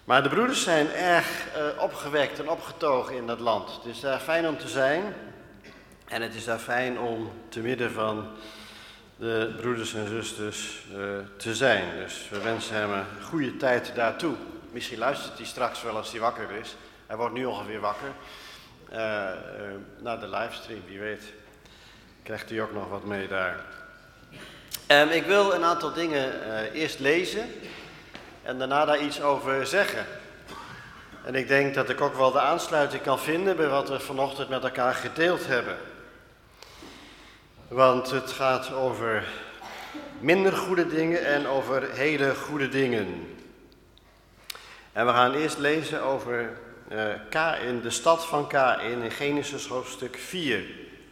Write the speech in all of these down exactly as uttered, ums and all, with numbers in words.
Maar de broeders zijn erg uh, opgewekt en opgetogen in dat land. Het is daar fijn om te zijn. En het is daar fijn om te midden van de broeders en zusters uh, te zijn. Dus we wensen hem een goede tijd daartoe. Misschien luistert hij straks wel als hij wakker is. Hij wordt nu ongeveer wakker. Uh, uh, naar de livestream, wie weet. Krijgt hij ook nog wat mee daar. Um, ik wil een aantal dingen uh, eerst lezen. En daarna daar iets over zeggen. En ik denk dat ik ook wel de aansluiting kan vinden bij wat we vanochtend met elkaar gedeeld hebben. Want het gaat over minder goede dingen en over hele goede dingen. En we gaan eerst lezen over uh, Kaïn, de stad van Kaïn in Genesis hoofdstuk vier.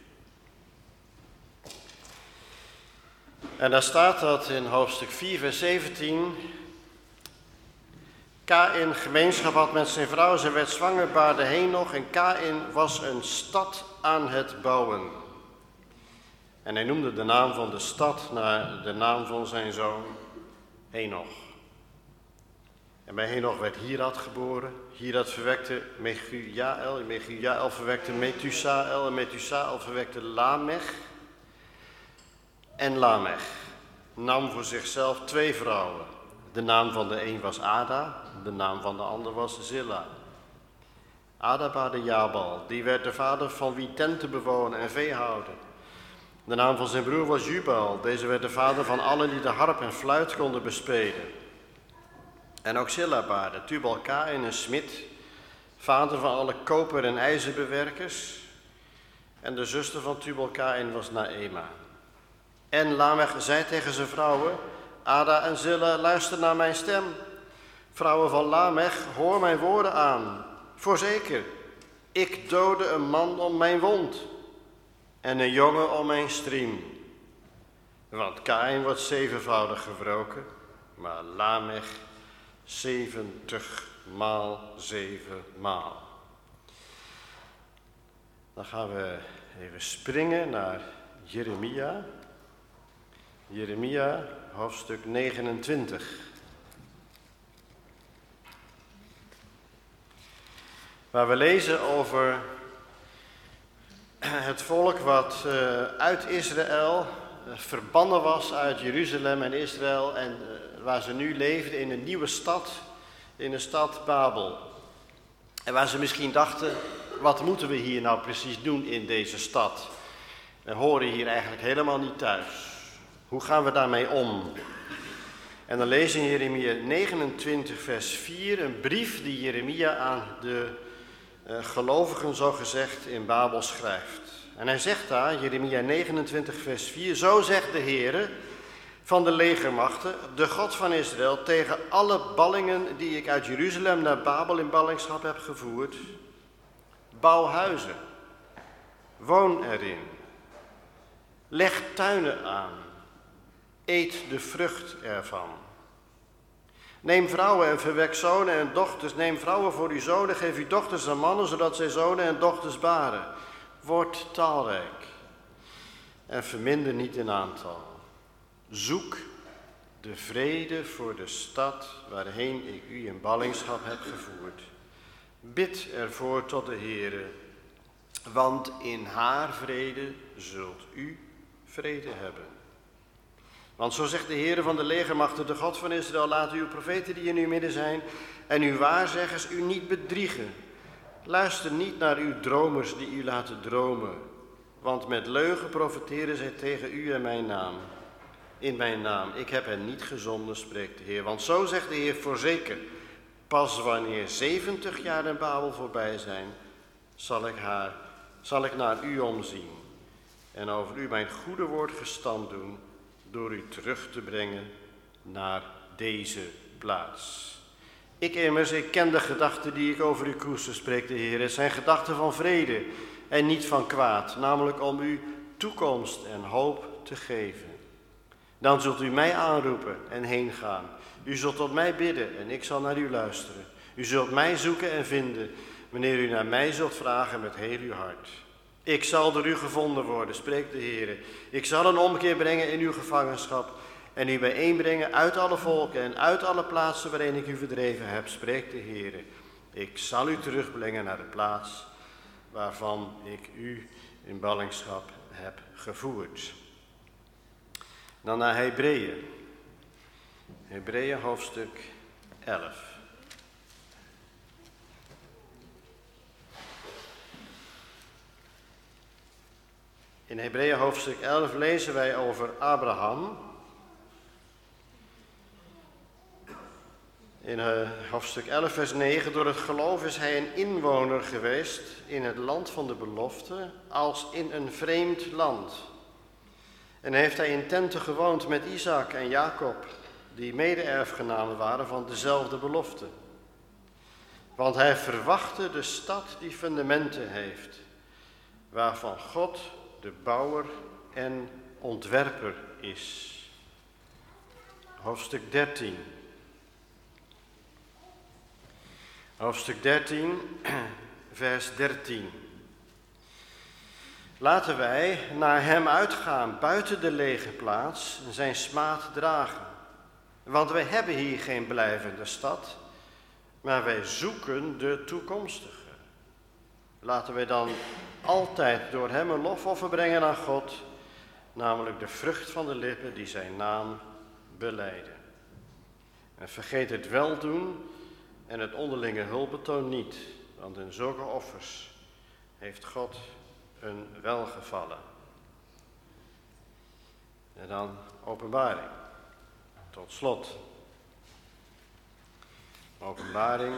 En daar staat dat in hoofdstuk vier vers zeventien... Kaïn gemeenschap had met zijn vrouw, ze werd zwanger, baarde Henoch en Kaïn was een stad aan het bouwen. En hij noemde de naam van de stad naar de naam van zijn zoon Henoch. En bij Henoch werd Hirat geboren, Hirat verwekte Mechujael, Mechujael verwekte Methusael en Methusael verwekte Lamech. En Lamech nam voor zichzelf twee vrouwen. De naam van de een was Ada, de naam van de ander was Zilla. Ada baarde Jabal, die werd de vader van wie tenten bewonen en vee houden. De naam van zijn broer was Jubal, deze werd de vader van allen die de harp en fluit konden bespelen. En ook Zilla baarde Tubal Kaïn, een smid, vader van alle koper- en ijzerbewerkers. En de zuster van Tubal Kaïn was Naema. En Lamech zei tegen zijn vrouwen: Ada en Zilla, luister naar mijn stem. Vrouwen van Lamech, hoor mijn woorden aan. Voorzeker, ik doodde een man om mijn wond en een jongen om mijn striem. Want Kaïn wordt zevenvoudig gewroken, maar Lamech zeventig maal zevenmaal. Dan gaan we even springen naar Jeremia. Jeremia, hoofdstuk negenentwintig. Waar we lezen over het volk wat uh, uit Israël uh, verbannen was uit Jeruzalem en Israël en uh, waar ze nu leefden in een nieuwe stad, in de stad Babel. En waar ze misschien dachten, wat moeten we hier nou precies doen in deze stad? We horen hier eigenlijk helemaal niet thuis. Hoe gaan we daarmee om? En dan lezen we in Jeremia negenentwintig vers vier, een brief die Jeremia aan de uh, gelovigen zo gezegd in Babel schrijft. En hij zegt daar, Jeremia negenentwintig vers vier, zo zegt de Heere van de legermachten, de God van Israël, tegen alle ballingen die ik uit Jeruzalem naar Babel in ballingschap heb gevoerd. Bouw huizen, woon erin, leg tuinen aan. Eet de vrucht ervan. Neem vrouwen en verwek zonen en dochters. Neem vrouwen voor uw zonen, geef uw dochters aan mannen, zodat zij zonen en dochters baren. Word talrijk en verminder niet in aantal. Zoek de vrede voor de stad waarheen ik u in ballingschap heb gevoerd. Bid ervoor tot de Heere, want in haar vrede zult u vrede hebben. Want zo zegt de Heere van de legermachten, de God van Israël, laat uw profeten die in uw midden zijn en uw waarzeggers u niet bedriegen. Luister niet naar uw dromers die u laten dromen, want met leugen profeteren zij tegen u en mijn naam. In mijn naam, ik heb hen niet gezonden, spreekt de Heer. Want zo zegt de Heer voorzeker, pas wanneer zeventig jaar in Babel voorbij zijn, zal ik, haar, zal ik naar u omzien en over u mijn goede woord gestand doen, door u terug te brengen naar deze plaats. Ik immers, ik ken de gedachten die ik over u koester, spreekt de Heer. Het zijn gedachten van vrede en niet van kwaad, namelijk om u toekomst en hoop te geven. Dan zult u mij aanroepen en heen gaan. U zult tot mij bidden en ik zal naar u luisteren. U zult mij zoeken en vinden, wanneer u naar mij zult vragen met heel uw hart. Ik zal door u gevonden worden, spreekt de Heer. Ik zal een omkeer brengen in uw gevangenschap en u bijeenbrengen uit alle volken en uit alle plaatsen waarin ik u verdreven heb, spreekt de Heere. Ik zal u terugbrengen naar de plaats waarvan ik u in ballingschap heb gevoerd. Dan naar Hebreeën. Hebreeën hoofdstuk elf. In Hebreeën hoofdstuk elf lezen wij over Abraham. In uh, hoofdstuk elf vers negen, door het geloof is hij een inwoner geweest in het land van de belofte, als in een vreemd land. En heeft hij in tenten gewoond met Isaac en Jacob, die mede-erfgenamen waren van dezelfde belofte. Want hij verwachtte de stad die fundamenten heeft, waarvan God de bouwer en ontwerper is. Hoofdstuk dertien. Hoofdstuk dertien, vers dertien. Laten wij naar hem uitgaan, buiten de lege plaats, en zijn smaad dragen. Want wij hebben hier geen blijvende stad, maar wij zoeken de toekomstige. Laten wij dan altijd door hem een lofoffer brengen aan God, namelijk de vrucht van de lippen die zijn naam belijden. En vergeet het weldoen en het onderlinge hulpbetoon niet, want in zulke offers heeft God een welgevallen. En dan Openbaring. Tot slot. Openbaring,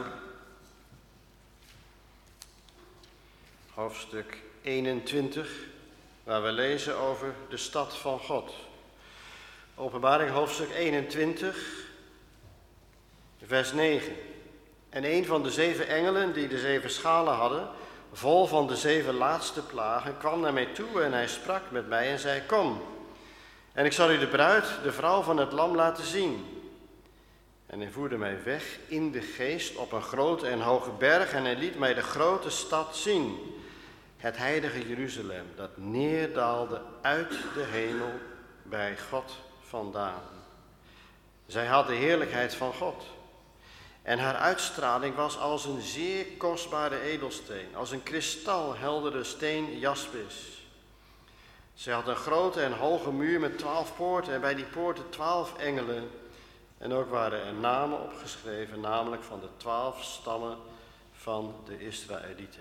hoofdstuk eenentwintig, waar we lezen over de stad van God. Openbaring, hoofdstuk eenentwintig, vers negen. En een van de zeven engelen die de zeven schalen hadden, vol van de zeven laatste plagen, kwam naar mij toe en hij sprak met mij en zei: Kom, en ik zal u de bruid, de vrouw van het lam, laten zien. En hij voerde mij weg in de geest op een grote en hoge berg en hij liet mij de grote stad zien, het heilige Jeruzalem, dat neerdaalde uit de hemel bij God vandaan. Zij had de heerlijkheid van God. En haar uitstraling was als een zeer kostbare edelsteen, als een kristalheldere steen jaspis. Zij had een grote en hoge muur met twaalf poorten en bij die poorten twaalf engelen. En ook waren er namen opgeschreven, namelijk van de twaalf stammen van de Israëlieten.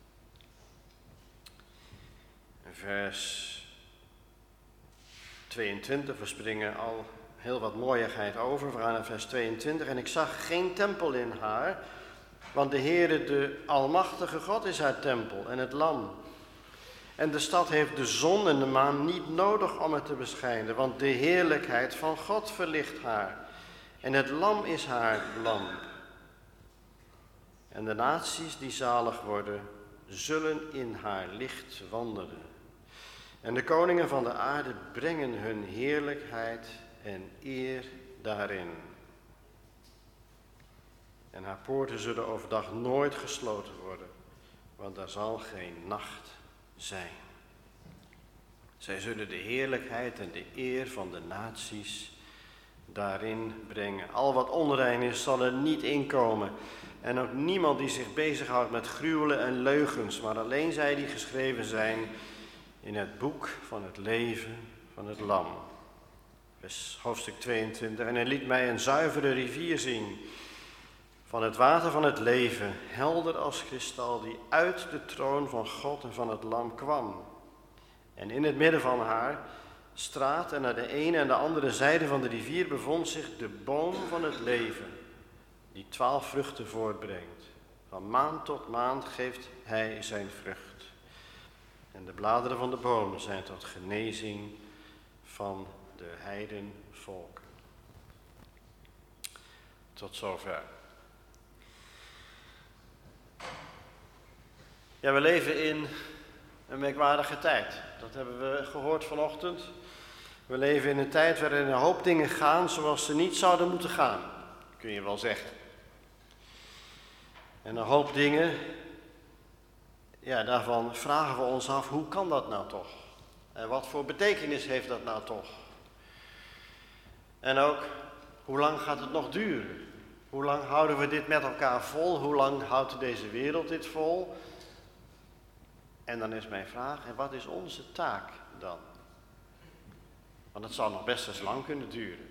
Vers tweeëntwintig, we springen al heel wat mooiigheid over. We gaan naar vers tweeëntwintig. En ik zag geen tempel in haar, want de Heere, de Almachtige God, is haar tempel en het lam. En de stad heeft de zon en de maan niet nodig om het te beschijnen, want de heerlijkheid van God verlicht haar. En het lam is haar lamp. En de naties die zalig worden, zullen in haar licht wandelen. En de koningen van de aarde brengen hun heerlijkheid en eer daarin. En haar poorten zullen overdag nooit gesloten worden, want daar zal geen nacht zijn. Zij zullen de heerlijkheid en de eer van de naties daarin brengen. Al wat onrein is, zal er niet inkomen. En ook niemand die zich bezighoudt met gruwelen en leugens, maar alleen zij die geschreven zijn in het boek van het leven van het lam. Vers hoofdstuk tweeëntwintig. En hij liet mij een zuivere rivier zien, van het water van het leven, helder als kristal, die uit de troon van God en van het lam kwam. En in het midden van haar straat en aan de ene en de andere zijde van de rivier bevond zich de boom van het leven, die twaalf vruchten voortbrengt. Van maand tot maand geeft hij zijn vrucht. En de bladeren van de boom zijn tot genezing van de heidenvolken. Tot zover. Ja, we leven in een merkwaardige tijd. Dat hebben we gehoord vanochtend. We leven in een tijd waarin een hoop dingen gaan zoals ze niet zouden moeten gaan, kun je wel zeggen. En een hoop dingen, ja, daarvan vragen we ons af, hoe kan dat nou toch? En wat voor betekenis heeft dat nou toch? En ook, hoe lang gaat het nog duren? Hoe lang houden we dit met elkaar vol? Hoe lang houdt deze wereld dit vol? En dan is mijn vraag, en wat is onze taak dan? Want het zou nog best eens lang kunnen duren.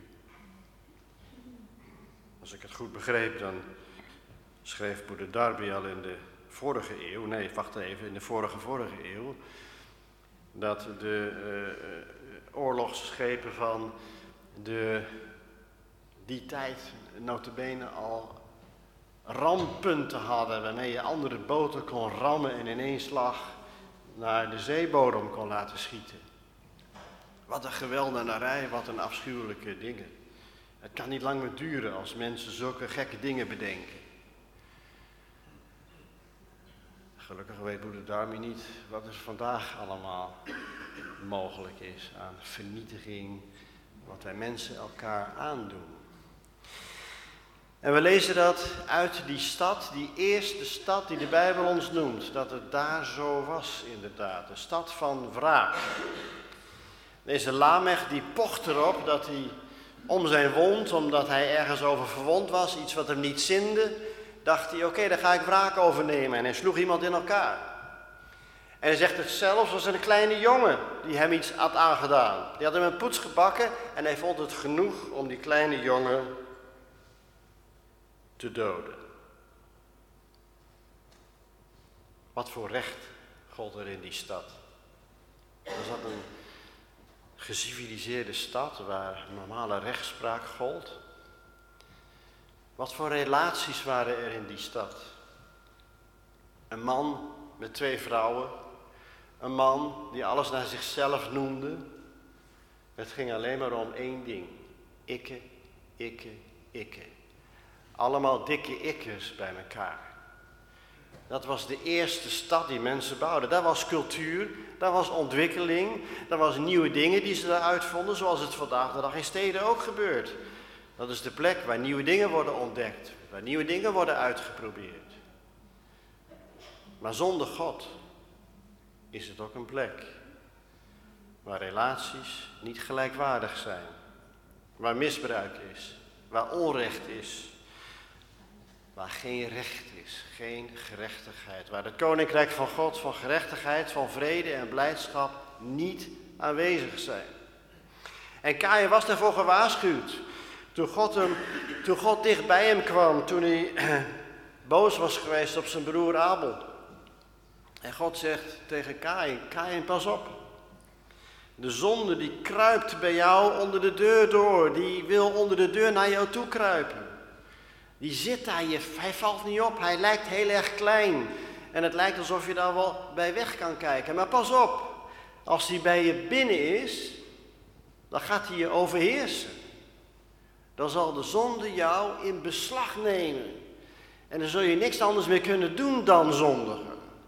Als ik het goed begreep, dan schreef broeder Darby al in de vorige eeuw, nee, wacht even, in de vorige vorige eeuw, dat de uh, oorlogsschepen van de, die tijd nota bene al rampunten hadden, waarmee je andere boten kon rammen en in één slag naar de zeebodem kon laten schieten. Wat een geweldenarij, wat een afschuwelijke dingen. Het kan niet lang meer duren als mensen zulke gekke dingen bedenken. Gelukkig weet broeder Darby niet wat er vandaag allemaal mogelijk is aan vernietiging, wat wij mensen elkaar aandoen. En we lezen dat uit die stad, die eerste stad die de Bijbel ons noemt, dat het daar zo was inderdaad, de stad van wraak. Deze Lamech die pocht erop dat hij om zijn wond, omdat hij ergens over verwond was, iets wat hem niet zinde, dacht hij, oké, okay, daar ga ik wraak over nemen. En hij sloeg iemand in elkaar. En hij zegt het zelfs als een kleine jongen die hem iets had aangedaan. Die had hem een poets gebakken en hij vond het genoeg om die kleine jongen te doden. Wat voor recht gold er in die stad? Was dat een geciviliseerde stad waar normale rechtspraak gold? Wat voor relaties waren er in die stad? Een man met twee vrouwen, een man die alles naar zichzelf noemde. Het ging alleen maar om één ding: ikke, ikke, ikke. Allemaal dikke ikkers bij elkaar. Dat was de eerste stad die mensen bouwden. Daar was cultuur, daar was ontwikkeling, daar was nieuwe dingen die ze daar uitvonden, zoals het vandaag de dag in steden ook gebeurt. Dat is de plek waar nieuwe dingen worden ontdekt, waar nieuwe dingen worden uitgeprobeerd. Maar zonder God is het ook een plek waar relaties niet gelijkwaardig zijn, waar misbruik is, waar onrecht is, waar geen recht is, geen gerechtigheid, waar het koninkrijk van God, van gerechtigheid, van vrede en blijdschap niet aanwezig zijn. En Kaïn was daarvoor gewaarschuwd. Toen God, hem, toen God dicht bij hem kwam, toen hij boos was geweest op zijn broer Abel. En God zegt tegen Kaïn, Kaïn, pas op. De zonde die kruipt bij jou onder de deur door, die wil onder de deur naar jou toe kruipen. Die zit daar, je, hij valt niet op, hij lijkt heel erg klein. En het lijkt alsof je daar wel bij weg kan kijken. Maar pas op, als hij bij je binnen is, dan gaat hij je overheersen. Dan zal de zonde jou in beslag nemen. En dan zul je niks anders meer kunnen doen dan zondigen.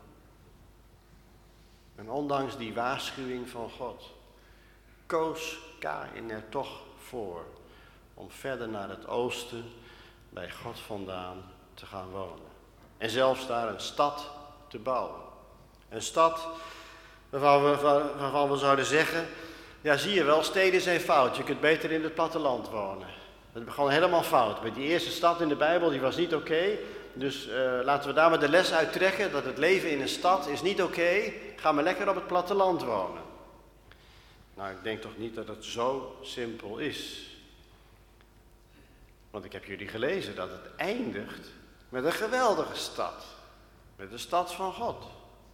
En ondanks die waarschuwing van God, koos Kaïn er toch voor om verder naar het oosten bij God vandaan te gaan wonen. En zelfs daar een stad te bouwen. Een stad waarvan we, waarvan we zouden zeggen, ja zie je wel, steden zijn fout, je kunt beter in het platteland wonen. Het begon helemaal fout. Bij die eerste stad in de Bijbel, die was niet oké. Okay. Dus uh, laten we daar maar de les uit trekken, dat het leven in een stad is niet oké. Okay. Ga maar lekker op het platteland wonen. Nou, ik denk toch niet dat het zo simpel is. Want ik heb jullie gelezen dat het eindigt met een geweldige stad. Met de stad van God.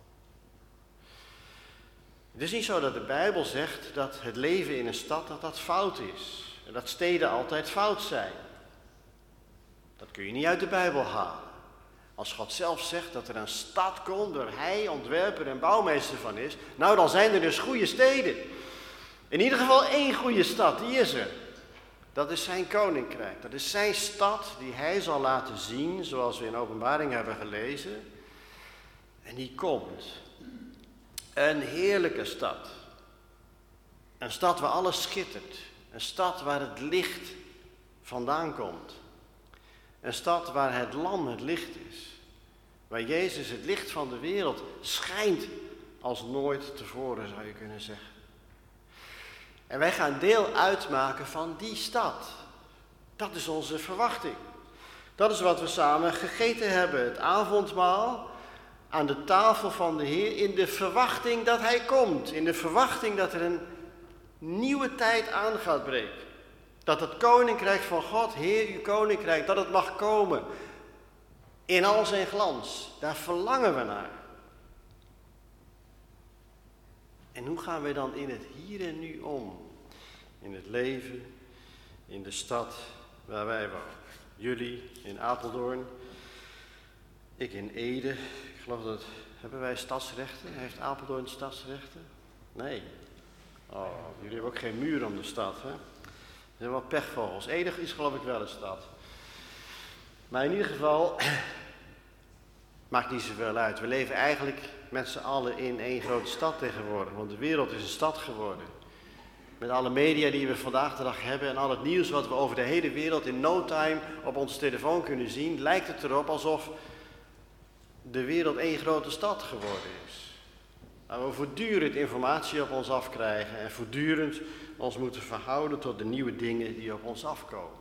Het is niet zo dat de Bijbel zegt dat het leven in een stad dat dat fout is. En dat steden altijd fout zijn. Dat kun je niet uit de Bijbel halen. Als God zelf zegt dat er een stad komt waar hij ontwerper en bouwmeester van is, nou dan zijn er dus goede steden. In ieder geval één goede stad, die is er. Dat is zijn koninkrijk, dat is zijn stad die hij zal laten zien, zoals we in Openbaring hebben gelezen. En die komt. Een heerlijke stad. Een stad waar alles schittert. Een stad waar het licht vandaan komt. Een stad waar het lam het licht is. Waar Jezus het licht van de wereld schijnt als nooit tevoren, zou je kunnen zeggen. En wij gaan deel uitmaken van die stad. Dat is onze verwachting. Dat is wat we samen gegeten hebben. Het avondmaal aan de tafel van de Heer in de verwachting dat Hij komt. In de verwachting dat er een nieuwe tijd aan gaat breken. Dat het koninkrijk van God, Heer, uw koninkrijk, dat het mag komen. In al zijn glans. Daar verlangen we naar. En hoe gaan we dan in het hier en nu om? In het leven, in de stad waar wij wonen. Jullie in Apeldoorn, ik in Ede. Ik geloof dat, hebben wij stadsrechten? Heeft Apeldoorn stadsrechten? Nee. Oh, jullie hebben ook geen muur om de stad, hè? Er zijn wel pechvogels. Ede is geloof ik wel een stad. Maar in ieder geval, maakt niet zoveel uit. We leven eigenlijk met z'n allen in één grote stad tegenwoordig. Want de wereld is een stad geworden. Met alle media die we vandaag de dag hebben en al het nieuws wat we over de hele wereld in no time op onze telefoon kunnen zien, lijkt het erop alsof de wereld één grote stad geworden is. Waar we voortdurend informatie op ons afkrijgen en voortdurend ons moeten verhouden tot de nieuwe dingen die op ons afkomen.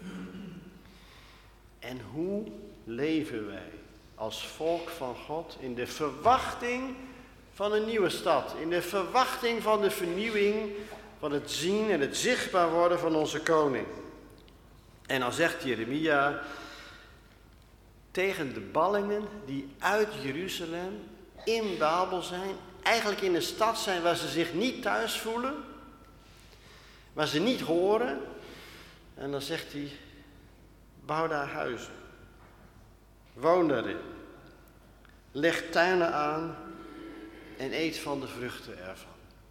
En hoe leven wij als volk van God in de verwachting van een nieuwe stad, in de verwachting van de vernieuwing, van het zien en het zichtbaar worden van onze koning. En dan zegt Jeremia tegen de ballingen die uit Jeruzalem in Babel zijn, eigenlijk in een stad zijn waar ze zich niet thuis voelen, waar ze niet horen. En dan zegt hij, bouw daar huizen, woon daarin, leg tuinen aan en eet van de vruchten ervan.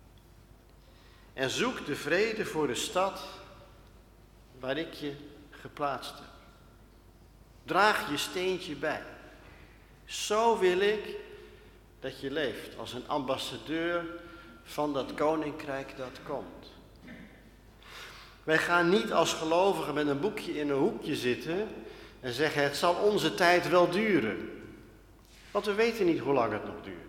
En zoek de vrede voor de stad waar ik je geplaatst heb. Draag je steentje bij. Zo wil ik dat je leeft als een ambassadeur van dat koninkrijk dat komt. Wij gaan niet als gelovigen met een boekje in een hoekje zitten en zeggen het zal onze tijd wel duren. Want we weten niet hoe lang het nog duurt.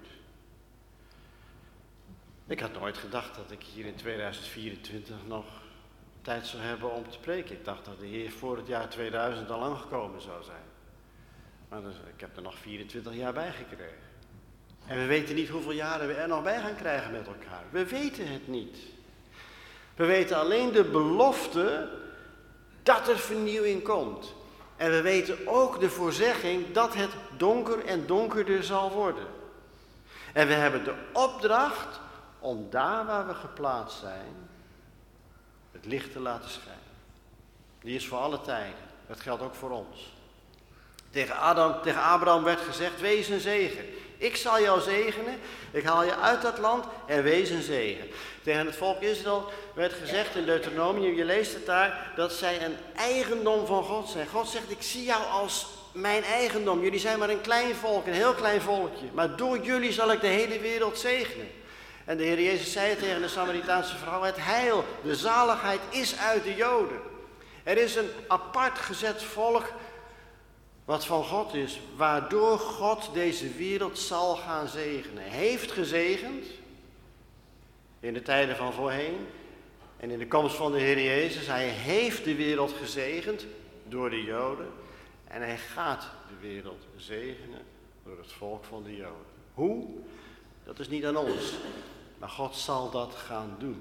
Ik had nooit gedacht dat ik hier in tweeduizend vierentwintig nog tijd zou hebben om te preken. Ik dacht dat de Heer voor het jaar tweeduizend al lang gekomen zou zijn. Maar dus, ik heb er nog vierentwintig jaar bij gekregen. En we weten niet hoeveel jaren we er nog bij gaan krijgen met elkaar. We weten het niet. We weten alleen de belofte dat er vernieuwing komt. En we weten ook de voorzegging dat het donker en donkerder zal worden. En we hebben de opdracht om daar waar we geplaatst zijn, het licht te laten schijnen. Die is voor alle tijden. Dat geldt ook voor ons. Tegen, Adam, tegen Abraham werd gezegd, wees een zegen. Ik zal jou zegenen, ik haal je uit dat land en wees een zegen. Tegen het volk Israël werd gezegd in Deuteronomium, je leest het daar, dat zij een eigendom van God zijn. God zegt, ik zie jou als mijn eigendom. Jullie zijn maar een klein volk, een heel klein volkje. Maar door jullie zal ik de hele wereld zegenen. En de Heer Jezus zei tegen de Samaritaanse vrouw, het heil, de zaligheid is uit de Joden. Er is een apart gezet volk wat van God is, waardoor God deze wereld zal gaan zegenen. Hij heeft gezegend in de tijden van voorheen en in de komst van de Heer Jezus. Hij heeft de wereld gezegend door de Joden en hij gaat de wereld zegenen door het volk van de Joden. Hoe? Dat is niet aan ons, maar God zal dat gaan doen.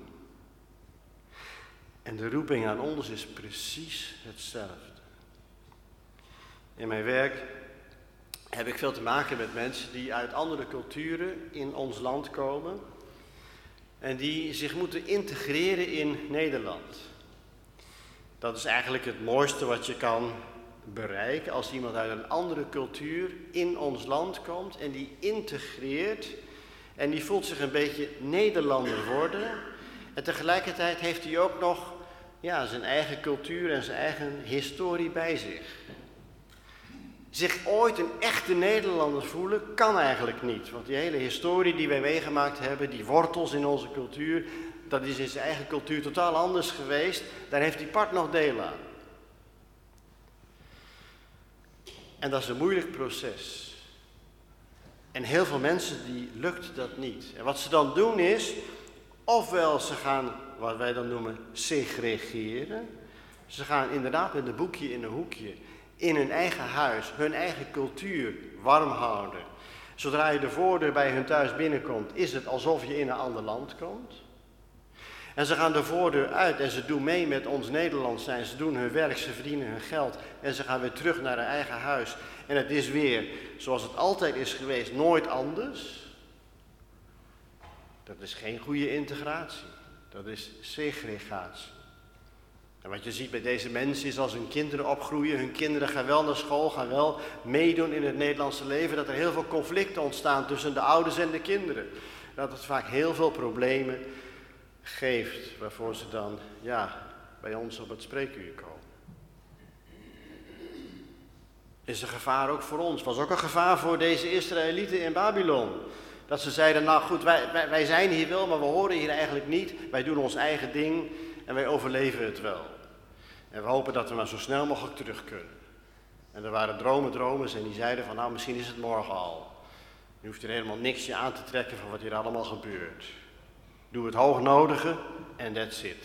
En de roeping aan ons is precies hetzelfde. In mijn werk heb ik veel te maken met mensen die uit andere culturen in ons land komen en die zich moeten integreren in Nederland. Dat is eigenlijk het mooiste wat je kan bereiken als iemand uit een andere cultuur in ons land komt en die integreert en die voelt zich een beetje Nederlander worden en tegelijkertijd heeft hij ook nog ja, zijn eigen cultuur en zijn eigen historie bij zich. Zich ooit een echte Nederlander voelen kan eigenlijk niet. Want die hele historie die wij meegemaakt hebben, die wortels in onze cultuur, dat is in zijn eigen cultuur totaal anders geweest. Daar heeft hij part nog deel aan. En dat is een moeilijk proces. En heel veel mensen die lukt dat niet. En wat ze dan doen is, Ofwel ze gaan, wat wij dan noemen, segregeren. Ze gaan inderdaad met een boekje in een hoekje, in hun eigen huis, hun eigen cultuur warm houden. Zodra je de voordeur bij hun thuis binnenkomt, is het alsof je in een ander land komt. En ze gaan de voordeur uit en ze doen mee met ons Nederlands zijn. Ze doen hun werk, ze verdienen hun geld en ze gaan weer terug naar hun eigen huis. En het is weer, zoals het altijd is geweest, nooit anders. Dat is geen goede integratie. Dat is segregatie. En wat je ziet bij deze mensen is als hun kinderen opgroeien, hun kinderen gaan wel naar school, gaan wel meedoen in het Nederlandse leven, dat er heel veel conflicten ontstaan tussen de ouders en de kinderen. Dat het vaak heel veel problemen geeft, waarvoor ze dan ja, bij ons op het spreekuur komen. Is een gevaar ook voor ons, was ook een gevaar voor deze Israëlieten in Babylon. Dat ze zeiden, nou goed, wij, wij, wij zijn hier wel, maar we horen hier eigenlijk niet. Wij doen ons eigen ding en wij overleven het wel. En we hopen dat we maar zo snel mogelijk terug kunnen. En er waren dromen, dromers en die zeiden van, nou misschien is het morgen al. Je hoeft er helemaal niks je aan te trekken van wat hier allemaal gebeurt. Doe het hoognodige en that's it.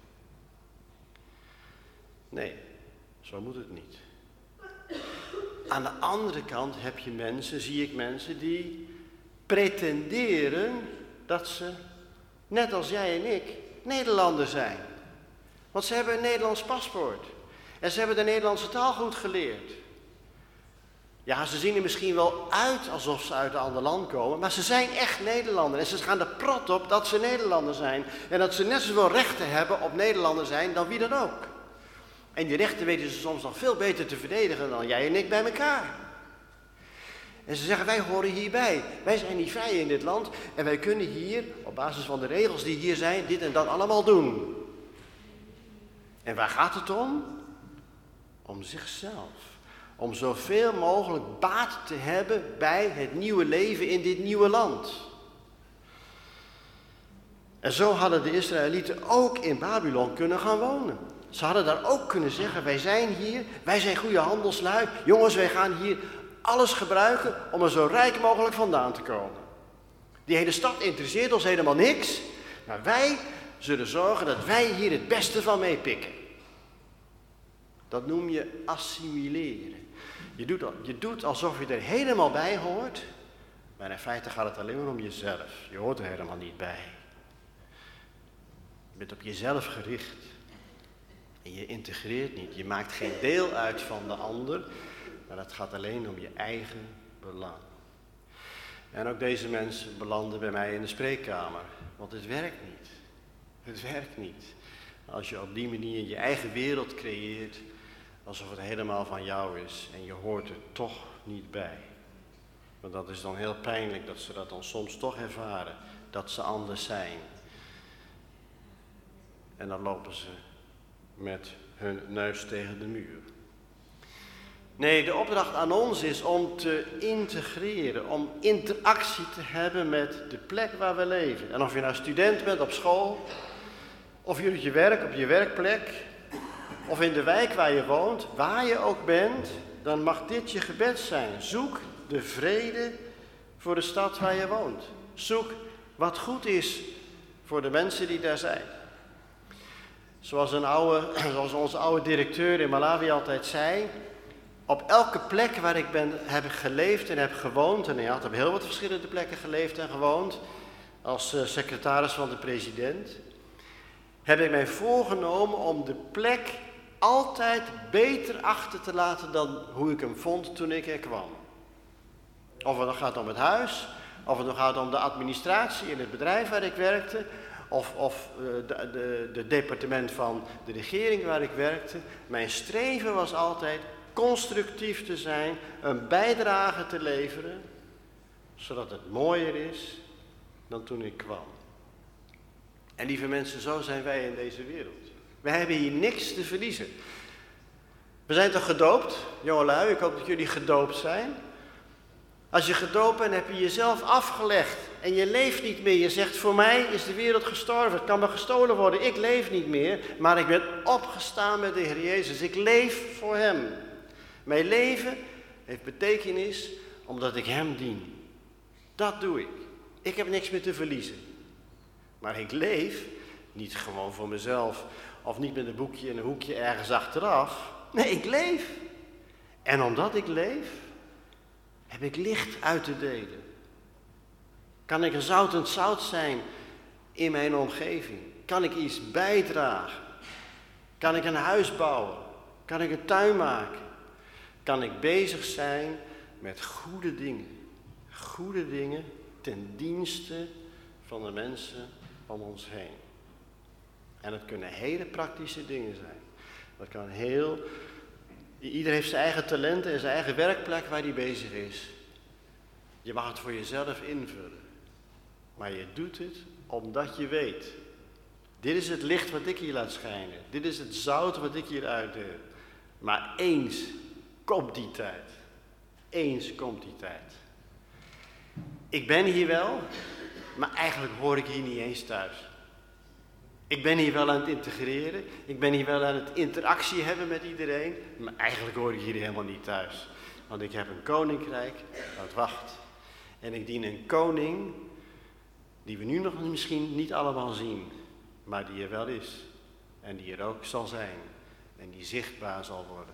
Nee, zo moet het niet. Aan de andere kant heb je mensen, zie ik mensen die pretenderen dat ze, net als jij en ik, Nederlander zijn. Want ze hebben een Nederlands paspoort. En ze hebben de Nederlandse taal goed geleerd. Ja, ze zien er misschien wel uit alsof ze uit een ander land komen, maar ze zijn echt Nederlander. En ze gaan er prot op dat ze Nederlander zijn. En dat ze net zoveel rechten hebben op Nederlander zijn dan wie dan ook. En die rechten weten ze soms nog veel beter te verdedigen dan jij en ik bij elkaar. En ze zeggen, wij horen hierbij. Wij zijn niet vrij in dit land en wij kunnen hier, op basis van de regels die hier zijn, dit en dat allemaal doen. En waar gaat het om? Om zichzelf. Om zoveel mogelijk baat te hebben bij het nieuwe leven in dit nieuwe land. En zo hadden de Israëlieten ook in Babylon kunnen gaan wonen. Ze hadden daar ook kunnen zeggen, wij zijn hier, wij zijn goede handelslui. Jongens, wij gaan hier alles gebruiken om er zo rijk mogelijk vandaan te komen. Die hele stad interesseert ons helemaal niks, maar wij zullen zorgen dat wij hier het beste van meepikken. Dat noem je assimileren. Je doet, je doet alsof je er helemaal bij hoort, maar in feite gaat het alleen maar om jezelf. Je hoort er helemaal niet bij. Je bent op jezelf gericht. En je integreert niet. Je maakt geen deel uit van de ander, maar het gaat alleen om je eigen belang. En ook deze mensen belanden bij mij in de spreekkamer, want het werkt niet. Het werkt niet. Als je op die manier je eigen wereld creëert, alsof het helemaal van jou is en je hoort er toch niet bij. Want dat is dan heel pijnlijk dat ze dat dan soms toch ervaren, dat ze anders zijn. En dan lopen ze met hun neus tegen de muur. Nee, de opdracht aan ons is om te integreren, om interactie te hebben met de plek waar we leven. En of je nou student bent op school, of je doet je werk op je werkplek, of in de wijk waar je woont, waar je ook bent, dan mag dit je gebed zijn. Zoek de vrede voor de stad waar je woont. Zoek wat goed is voor de mensen die daar zijn. Zoals, een oude, zoals onze oude directeur in Malawi altijd zei, op elke plek waar ik ben, heb geleefd en heb gewoond, en hij had op heel wat verschillende plekken geleefd en gewoond, als uh, secretaris van de president, heb ik mij voorgenomen om de plek altijd beter achter te laten dan hoe ik hem vond toen ik er kwam. Of het dan gaat om het huis, of het dan gaat om de administratie in het bedrijf waar ik werkte, of, of uh, de, de, de departement van de regering waar ik werkte. Mijn streven was altijd constructief te zijn, een bijdrage te leveren, zodat het mooier is dan toen ik kwam. En lieve mensen, zo zijn wij in deze wereld. Wij hebben hier niks te verliezen. We zijn toch gedoopt, jongelui, ik hoop dat jullie gedoopt zijn. Als je gedoopt bent, heb je jezelf afgelegd en je leeft niet meer. Je zegt, voor mij is de wereld gestorven, het kan me gestolen worden, ik leef niet meer, maar ik ben opgestaan met de Heer Jezus. Ik leef voor Hem. Mijn leven heeft betekenis omdat ik Hem dien. Dat doe ik. Ik heb niks meer te verliezen. Maar ik leef niet gewoon voor mezelf of niet met een boekje in een hoekje ergens achteraf. Nee, ik leef. En omdat ik leef, heb ik licht uit te delen. Kan ik een zoutend zout zijn in mijn omgeving? Kan ik iets bijdragen? Kan ik een huis bouwen? Kan ik een tuin maken? Kan ik bezig zijn met goede dingen? Goede dingen ten dienste van de mensen om ons heen. En het kunnen hele praktische dingen zijn. Dat kan heel... Ieder heeft zijn eigen talenten en zijn eigen werkplek waar hij bezig is. Je mag het voor jezelf invullen. Maar je doet het omdat je weet. Dit is het licht wat ik hier laat schijnen. Dit is het zout wat ik hier uitdeel. Maar eens komt die tijd. Eens komt die tijd. Ik ben hier wel, maar eigenlijk hoor ik hier niet eens thuis. Ik ben hier wel aan het integreren. Ik ben hier wel aan het interactie hebben met iedereen. Maar eigenlijk hoor ik hier helemaal niet thuis. Want ik heb een koninkrijk dat wacht. En ik dien een koning die we nu nog misschien niet allemaal zien. Maar die er wel is. En die er ook zal zijn. En die zichtbaar zal worden.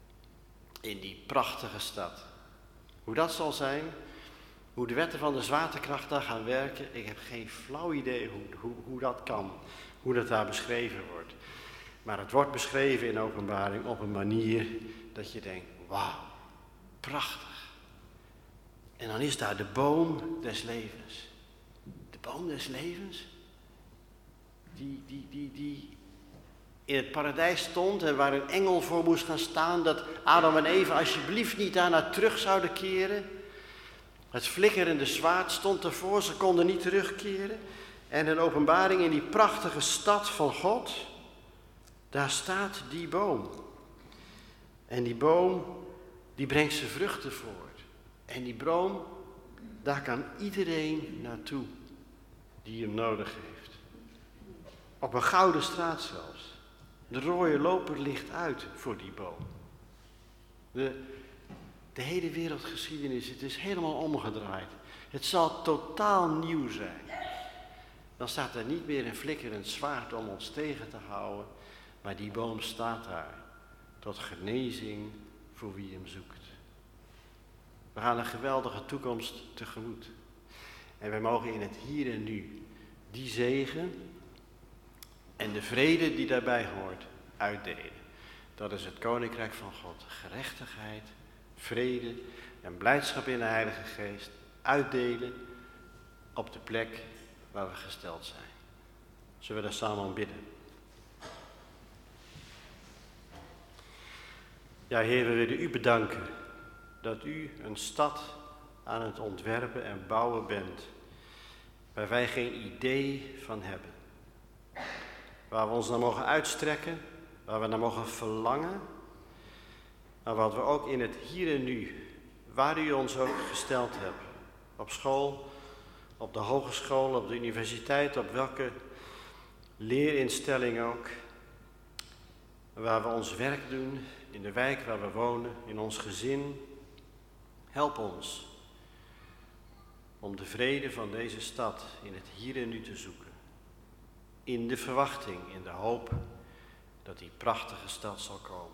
In die prachtige stad. Hoe dat zal zijn, hoe de wetten van de zwaartekracht daar gaan werken, ik heb geen flauw idee hoe, hoe, hoe dat kan. Hoe dat daar beschreven wordt. Maar het wordt beschreven in Openbaring op een manier dat je denkt, wauw, prachtig. En dan is daar de boom des levens. De boom des levens, die, die, die, die in het paradijs stond en waar een engel voor moest gaan staan, dat Adam en Eva alsjeblieft niet daarna terug zouden keren. Het flikkerende zwaard stond ervoor, ze konden niet terugkeren. En een openbaring in die prachtige stad van God, daar staat die boom. En die boom, die brengt zijn vruchten voort. En die boom, daar kan iedereen naartoe die hem nodig heeft. Op een gouden straat zelfs. De rode loper ligt uit voor die boom. De, de hele wereldgeschiedenis, het is helemaal omgedraaid. Het zal totaal nieuw zijn. Dan staat er niet meer een flikkerend zwaard om ons tegen te houden, maar die boom staat daar tot genezing voor wie hem zoekt. We gaan een geweldige toekomst tegemoet. En wij mogen in het hier en nu die zegen en de vrede die daarbij hoort uitdelen. Dat is het koninkrijk van God. Gerechtigheid, vrede en blijdschap in de Heilige Geest uitdelen op de plek waar we gesteld zijn. Zullen we daar samen om bidden? Ja, Heer, we willen u bedanken dat u een stad aan het ontwerpen en bouwen bent, waar wij geen idee van hebben. Waar we ons naar mogen uitstrekken, waar we naar mogen verlangen, maar wat we ook in het hier en nu, waar u ons ook gesteld hebt, op school, op de hogeschool, op de universiteit, op welke leerinstelling ook, waar we ons werk doen, in de wijk waar we wonen, in ons gezin. Help ons om de vrede van deze stad in het hier en nu te zoeken. In de verwachting, in de hoop dat die prachtige stad zal komen.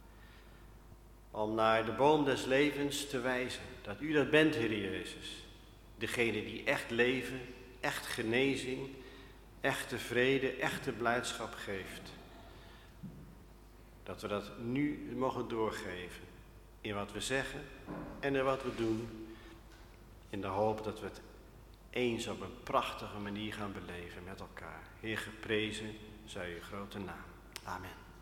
Om naar de boom des levens te wijzen, dat u dat bent, Heer Jezus. Degene die echt leven, echt genezing, echte vrede, echte blijdschap geeft. Dat we dat nu mogen doorgeven in wat we zeggen en in wat we doen. In de hoop dat we het eens op een prachtige manier gaan beleven met elkaar. Heer, geprezen zij uw grote naam. Amen.